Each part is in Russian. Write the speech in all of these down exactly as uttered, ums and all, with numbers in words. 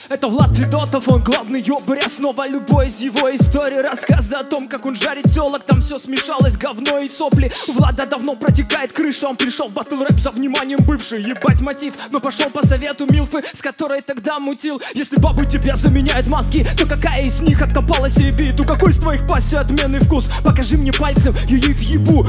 Это Влад Федотов, он главный ёбарь, основа любой из его истории. Рассказы о том, как он жарит тёлок, там все смешалось, говно и сопли. У Влада давно протекает крыша, он пришел в батл рэп за вниманием бывший. Ебать мотив, но пошел по совету Милфы, с которой тогда мутил. Если бабы тебя заменяют мозги, то какая из них откопалась и бит? У какой из твоих пассий отменный вкус? Покажи мне пальцем, я ей въебу.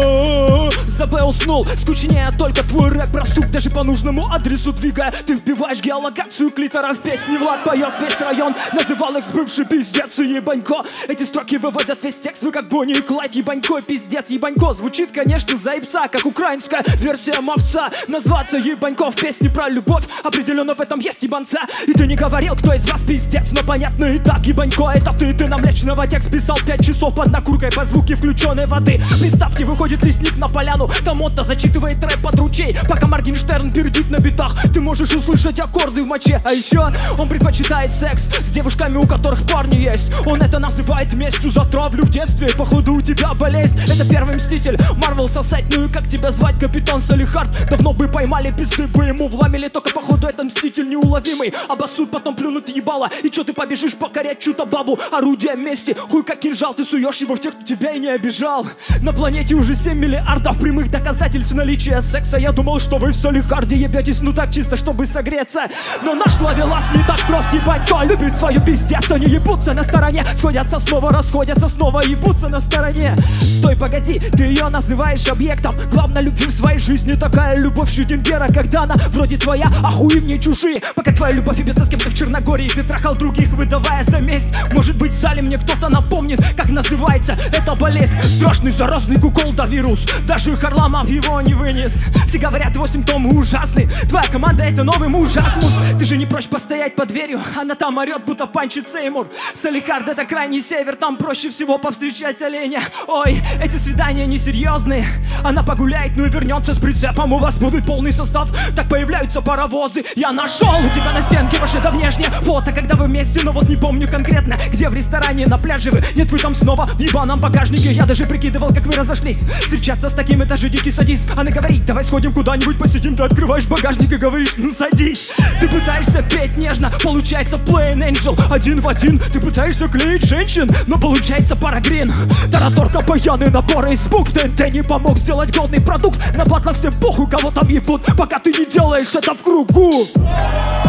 За Б уснул, скучнее только твой рэп про суп. Даже по нужному адресу двигая, ты вбиваешь геолокацию клитора в песни. Влад поет весь район, называл их бывший пиздец и ебанько. Эти строки вывозят весь текст, вы как Бонни и Клайд. Ебанько, пиздец, ебанько. Звучит, конечно, заебца, как украинская версия мовца. Назваться ебанько в песне про любовь, определенно в этом есть ебанца. И ты не говорил, кто из вас пиздец, но понятно и так. Ебанько, это ты, ты нам личного текст писал пять часов под накуркой по звуке включенной воды. Представьте, выходит лесник на поляну, там Отто зачитывает рэп под ручей, пока Моргенштерн пердит на битах. Ты можешь услышать аккорды в моче. А еще он предпочитает секс с девушками, у которых парни есть. Он это называет местью за травлю в детстве. Походу у тебя болезнь. Это первый мститель, Марвел сосать. Ну и как тебя звать, капитан Салихард? Давно бы поймали, пизды бы ему вломили. Только походу это мститель неуловимый. Обоссут, потом плюнут ебало. И чё ты побежишь покорять чью-то бабу? Орудие мести, хуй как кинжал. Ты суешь его в тех, кто тебя и не обижал. На планете уже семь миллиардов прямых доказательств наличия секса. Я думал, что вы в Салихарде ебетесь, ну так чисто, чтобы согреться. Но наш ловелас не так прост, ебанько. Любит свою пиздец, они ебутся на стороне. Сходятся снова, расходятся снова, ебутся на стороне. Стой, погоди, ты ее называешь объектом. Главное, любви в своей жизни такая любовь Шрёдингера, когда она вроде твоя, а хуи в ней чужие. Пока твоя любовь ебется с кем-то в Черногории, ты трахал других, выдавая за месть. Может быть, в зале мне кто-то напомнит, как называется эта болезнь. Страшный заразный куколда-вирус, даже Харламов его не вынес. Все говорят, его симптомы ужасны. Твоя команда — это новый ужасмус. Ты же не прочь постоять под дверью, она там орет, будто панчит Сеймур. Салихард — это крайний север, там проще всего повстречать оленя. Ой, эти свидания несерьезные. Она погуляет, ну и вернется с прицепом. У вас будет полный состав, так появляются паровозы. Я нашел у тебя на стенке ваше это внешнее фото, когда вы вместе, но вот не помню конкретно, где, в ресторане, на пляже вы. Нет, вы там снова в ебаном багажнике. Я даже прикидывал, как вы разошлись. Встречаться с таким — это же дикий садизм. Она говорит, давай сходим куда-нибудь посидим. Ты открываешь багажник и говоришь, ну садись. Ты пытаешься петь нежно, получается Plain Angel. Один в один ты пытаешься клеить женщин, но получается парагрин. Тараторка, баяны, наборы из букв. ТНТ не помог сделать годный продукт. На батлах всем похуй, кого там ебут, пока ты не делаешь это в кругу.